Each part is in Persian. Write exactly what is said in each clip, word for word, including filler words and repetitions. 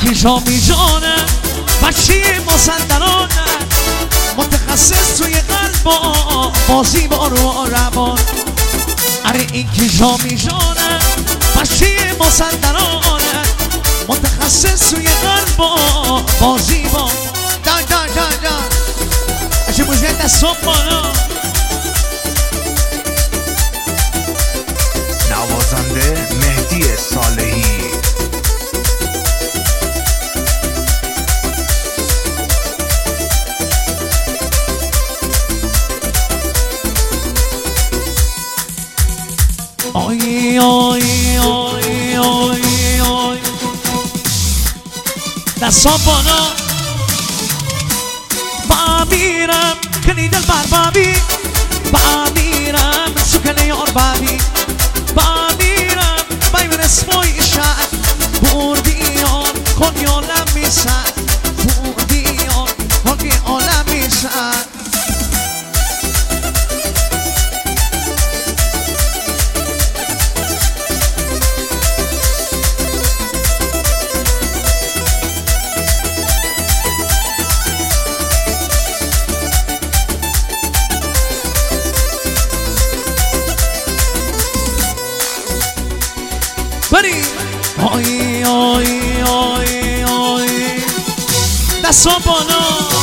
که جامی جانه بچه مازندرانه متخصص توی قلب و بازی با رو روان. اره این که جامی جانه بچه مازندرانه متخصص توی قلب و بازی با دان دان دان دان اچه موزیک دستم بالا. نوازنده مهدی صالحی. آی آی آی آی آی دستان بالا. با میرم کنی دل بر بابی با میرم سکن یار بابی با میرم بایم اسمای شد بردیان کنی عالم میسد بردیان کنی عالم میسد. بریم آی آی آی آی دستان بالا.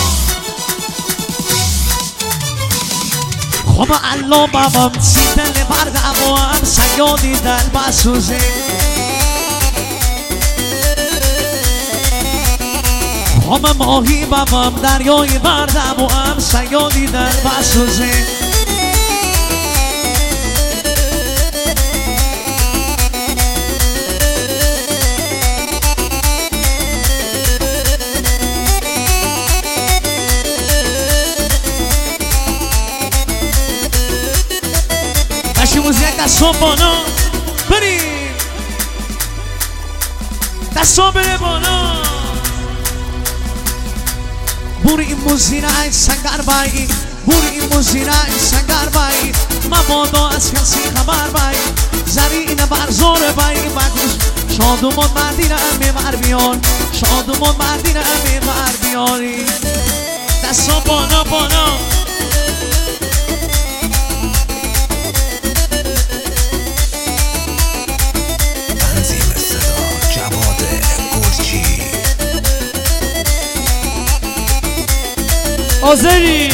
خب الله بابام سیدل بردم و هم سیادی دل بسوزه. خب ماهی بابام دریای بردم و هم سیادی دل بسوزه. موزیک دستان بالا. بریم دستان بره بالا. بوری این موزینه سنگر بایی بوری این موزینه سنگر بایی مبادا از کسی خبر بایی زرین برزار بایی مدوش شادومان مردینه میبر بیان شادومان مردینه میبر بیاری. دستان بالا بالا. آذری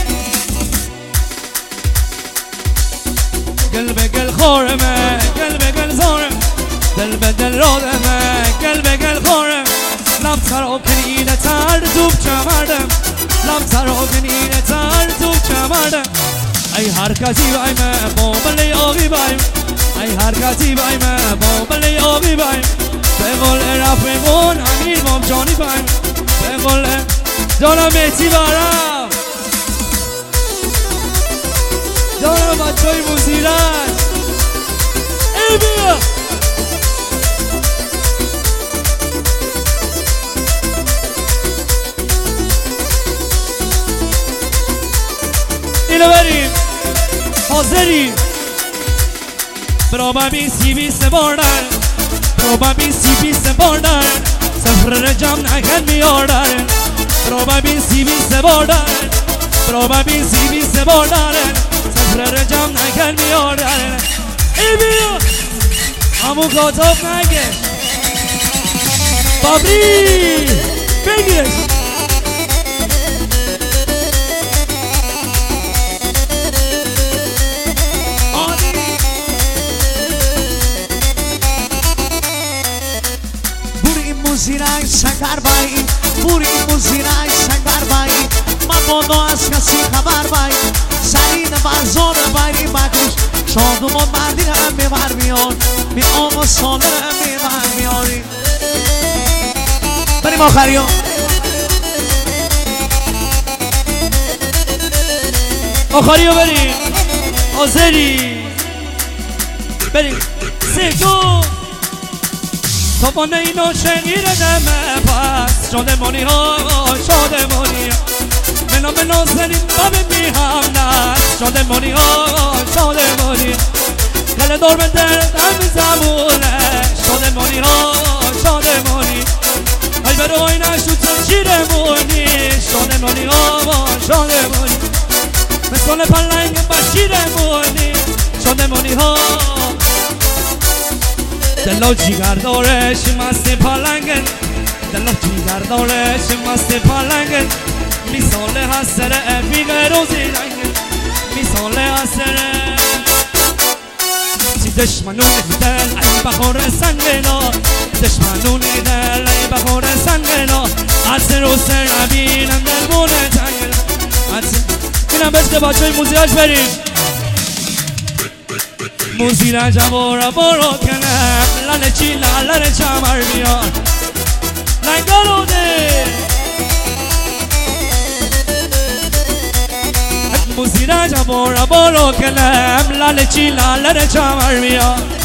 گل به گل خورمه گل به گل زارم دل به دل رادمه گل به گل خورم لب سرا کنینه تر توب چمردم لب سرا کنینه تر توب چمردم. ای هر کسی بایم باملی آقی بایم ای هر کسی بایم باملی آقی بایم به قول رفیقون امیر مام جانی بایم به قول جانم مهدی بارم جانم بچه های موزیرک ای بیا اینو بریم حاضریم برا ببین سی بیست باردن برا ببین سی بیست باردن سفر رجم نکن میاردن برا ببین سی بیست باردن برا ببین سی بیست باردن سفر رجم نکن میاردن ای بیا همون کاتاف نگه بابری بگیرش موزیرک سنگر بایی بوری موزیرک سنگر بایی مبادا از کسی خبر بایی سرین برزار بایی مکوش شادومان مردین هم میبر بیان می آقا سالر هم میبر بیانی. بریم آخری ها آخری ها بریم آذری بریم سه دو تابانه اینو شنیدم پس شادمانی ها شادمانی منا منا زنین باب میهم نست شادمانی ها شادمانی گل دور به درد هم زمونه شادمانی ها شادمانی سال پلنگ بشیر مونی شده مونی ها دلو جیگر دارش مست پلنگ دلو جیگر دارش مست پلنگ میسال حسره بیگه روزی رنگ میسال حسره چی دشمنون دل ای بخور سنگنا دشمنون دل ای بخور سنگنا از رو سر نبینم دل مونه تنگنا اینم بشته بچه های موزیراج بریم موزیراج بارا بارا کنم لاله چی لاله چمر بیار لنگارو ده موزیراج بارا بارا کنم لاله چی لاله چمر بیار